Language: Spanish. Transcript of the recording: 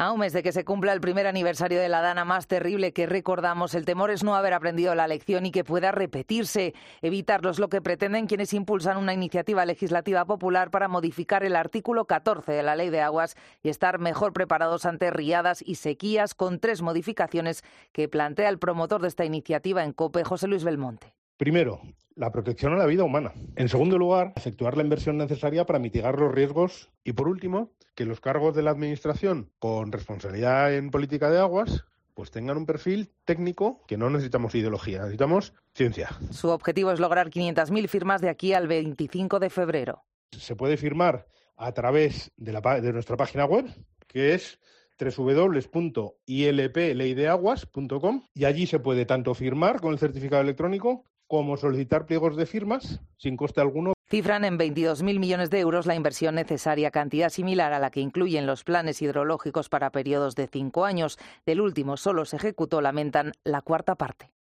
A un mes de que se cumpla el primer aniversario de la Dana más terrible que recordamos, el temor es no haber aprendido la lección y que pueda repetirse. Evitarlo es lo que pretenden quienes impulsan una iniciativa legislativa popular para modificar el artículo 14 de la Ley de Aguas y estar mejor preparados ante riadas y sequías, con 3 modificaciones que plantea el promotor de esta iniciativa en COPE, José Luis Belmonte. Primero, la protección a la vida humana. En segundo lugar, efectuar la inversión necesaria para mitigar los riesgos. Y por último, que los cargos de la Administración con responsabilidad en política de aguas pues tengan un perfil técnico, que no necesitamos ideología, necesitamos ciencia. Su objetivo es lograr 500.000 firmas de aquí al 25 de febrero. Se puede firmar a través de nuestra página web, que es www.ilpleydeaguas.com, y allí se puede tanto firmar con el certificado electrónico como solicitar pliegos de firmas sin coste alguno. Cifran en 22.000 millones de euros la inversión necesaria, cantidad similar a la que incluyen los planes hidrológicos para periodos de 5 años. Del último solo se ejecutó, lamentan, la cuarta parte.